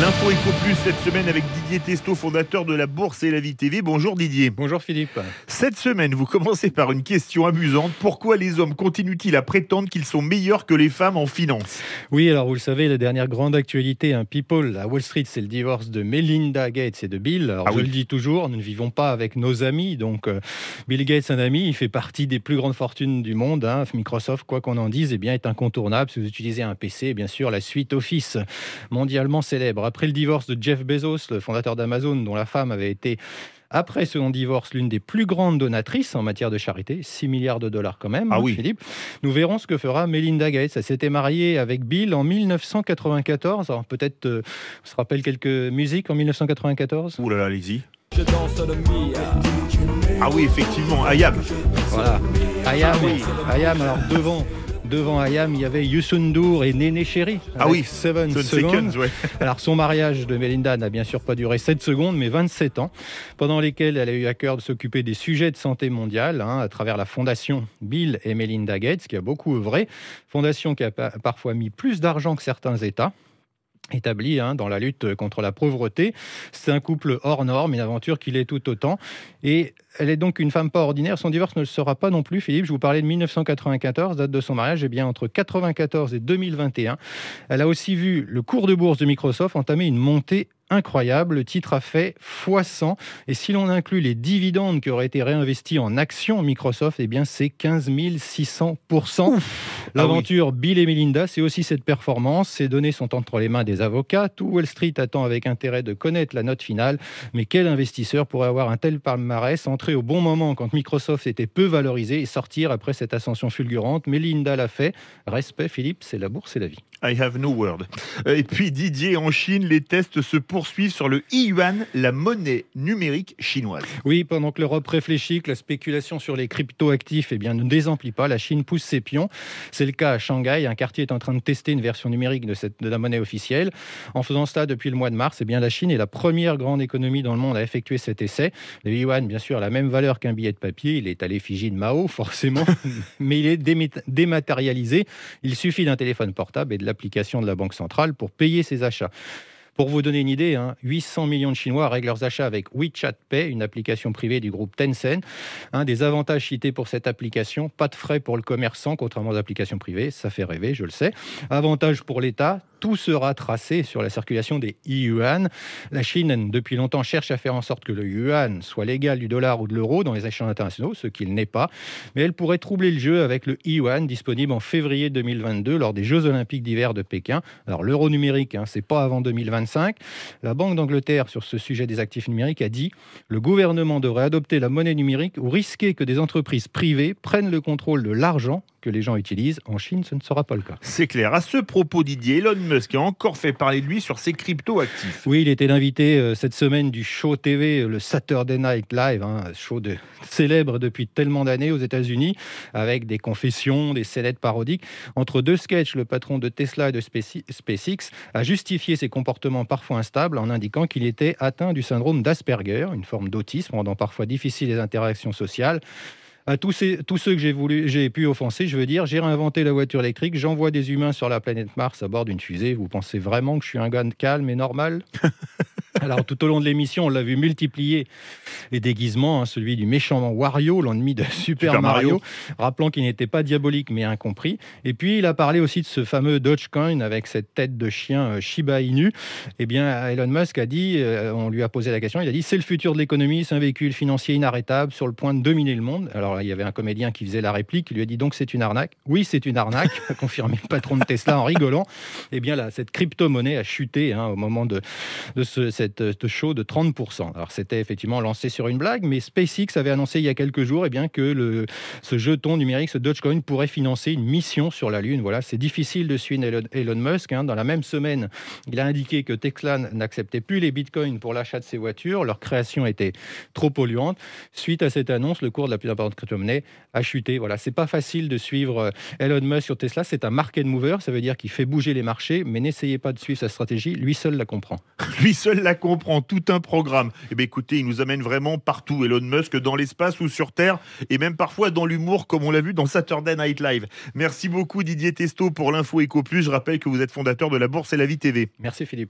L'info Éco Plus cette semaine avec Didier Testo, fondateur de la Bourse et la Vie TV. Bonjour Didier. Bonjour Philippe. Cette semaine, vous commencez par une question amusante. Pourquoi les hommes continuent-ils à prétendre qu'ils sont meilleurs que les femmes en finance ? Oui, alors vous le savez, la dernière grande actualité, People, à Wall Street, c'est le divorce de Melinda Gates et de Bill. Alors je le dis toujours, nous ne vivons pas avec nos amis. Donc Bill Gates, un ami, il fait partie des plus grandes fortunes du monde. Microsoft, quoi qu'on en dise, est incontournable. Si vous utilisez un PC, bien sûr, la suite Office, mondialement célèbre. Après le divorce de Jeff Bezos, le fondateur d'Amazon, dont la femme avait été, après son divorce, l'une des plus grandes donatrices en matière de charité, 6 milliards de dollars quand même, Philippe. Nous verrons ce que fera Melinda Gates. Elle s'était mariée avec Bill en 1994. Alors peut-être, on se rappelle quelques musiques en 1994 ? Ouh là là, allez-y. Ah oui, effectivement, Ayam. Voilà, Ayam, alors devant Ayam, il y avait Youssou N'Dour et Néné Chéri. Seven Seconds. Ouais. Alors, son mariage de Melinda n'a bien sûr pas duré 7 secondes, mais 27 ans, pendant lesquels elle a eu à cœur de s'occuper des sujets de santé mondiale, à travers la fondation Bill et Melinda Gates, qui a beaucoup œuvré. Fondation qui a parfois mis plus d'argent que certains États établi dans la lutte contre la pauvreté. C'est un couple hors norme, une aventure qui l'est tout autant. Et elle est donc une femme pas ordinaire. Son divorce ne le sera pas non plus, Philippe. Je vous parlais de 1994, date de son mariage. Eh bien, entre 1994 et 2021, elle a aussi vu le cours de bourse de Microsoft entamer une montée incroyable. Le titre a fait x100. Et si l'on inclut les dividendes qui auraient été réinvestis en actions Microsoft, eh bien, c'est 15 600%. L'aventure Bill et Melinda, c'est aussi cette performance. Ces données sont entre les mains des avocats. Tout Wall Street attend avec intérêt de connaître la note finale. Mais quel investisseur pourrait avoir un tel palmarès, entrer au bon moment quand Microsoft était peu valorisé et sortir après cette ascension fulgurante? Melinda l'a fait. Respect, Philippe, c'est la bourse et la vie. I have no word. Et puis Didier, en Chine, les tests se poursuivent sur le yuan, la monnaie numérique chinoise. Oui, pendant que l'Europe réfléchit, que la spéculation sur les crypto-actifs ne désemplit pas, la Chine pousse ses pions. C'est le cas à Shanghai. Un quartier est en train de tester une version numérique de la monnaie officielle. En faisant cela depuis le mois de mars, la Chine est la première grande économie dans le monde à effectuer cet essai. Le yuan, bien sûr, a la même valeur qu'un billet de papier. Il est à l'effigie de Mao, forcément, mais il est dématérialisé. Il suffit d'un téléphone portable et de l'application de la Banque centrale pour payer ses achats. Pour vous donner une idée, 800 millions de Chinois règlent leurs achats avec WeChat Pay, une application privée du groupe Tencent. Un des avantages cités pour cette application, pas de frais pour le commerçant, contrairement aux applications privées. Ça fait rêver, je le sais. Avantage pour l'État, tout sera tracé sur la circulation des yuan. La Chine, depuis longtemps, cherche à faire en sorte que le yuan soit l'égal du dollar ou de l'euro dans les échanges internationaux, ce qu'il n'est pas. Mais elle pourrait troubler le jeu avec le yuan, disponible en février 2022 lors des Jeux Olympiques d'hiver de Pékin. Alors l'euro numérique, c'est pas avant 2025. La Banque d'Angleterre, sur ce sujet des actifs numériques, a dit « Le gouvernement devrait adopter la monnaie numérique ou risquer que des entreprises privées prennent le contrôle de l'argent que les gens utilisent. En Chine, ce ne sera pas le cas. » C'est clair. À ce propos, Didier, Elon Musk a encore fait parler de lui sur ses crypto-actifs. Oui, il était l'invité cette semaine du show TV, le Saturday Night Live, show célèbre depuis tellement d'années aux États-Unis, avec des confessions, des scénettes parodiques. Entre deux sketchs, le patron de Tesla et de SpaceX a justifié ses comportements parfois instables en indiquant qu'il était atteint du syndrome d'Asperger, une forme d'autisme rendant parfois difficiles les interactions sociales. À tous ceux que j'ai pu offenser, je veux dire, j'ai réinventé la voiture électrique, j'envoie des humains sur la planète Mars à bord d'une fusée. Vous pensez vraiment que je suis un gars calme et normal ? Alors, tout au long de l'émission, on l'a vu multiplier les déguisements, celui du méchant Wario, l'ennemi de Super Mario, rappelant qu'il n'était pas diabolique mais incompris. Et puis, il a parlé aussi de ce fameux Dogecoin avec cette tête de chien Shiba Inu. Eh bien, Elon Musk a dit, on lui a posé la question, il a dit « C'est le futur de l'économie, c'est un véhicule financier inarrêtable sur le point de dominer le monde. » Alors, il y avait un comédien qui faisait la réplique, il lui a dit « Donc, c'est une arnaque ?» « Oui, c'est une arnaque », a confirmé le patron de Tesla en rigolant. Eh bien, là, cette crypto-monnaie a chuté au moment de cette show de 30%. Alors, c'était effectivement lancé sur une blague, mais SpaceX avait annoncé il y a quelques jours que ce jeton numérique, ce Dogecoin, pourrait financer une mission sur la Lune. Voilà, c'est difficile de suivre Elon Musk. Dans la même semaine, il a indiqué que Tesla n'acceptait plus les bitcoins pour l'achat de ses voitures. Leur création était trop polluante. Suite à cette annonce, le cours de la plus importante crypto-monnaie a chuté. Voilà, c'est pas facile de suivre Elon Musk sur Tesla. C'est un market mover, ça veut dire qu'il fait bouger les marchés, mais n'essayez pas de suivre sa stratégie. Lui seul la comprend. Lui seul la comprend, tout un programme. Eh bien, écoutez, il nous amène vraiment partout, Elon Musk, dans l'espace ou sur Terre, et même parfois dans l'humour, comme on l'a vu dans Saturday Night Live. Merci beaucoup Didier Testo pour l'info Éco Plus. Je rappelle que vous êtes fondateur de la Bourse et la Vie TV. Merci Philippe.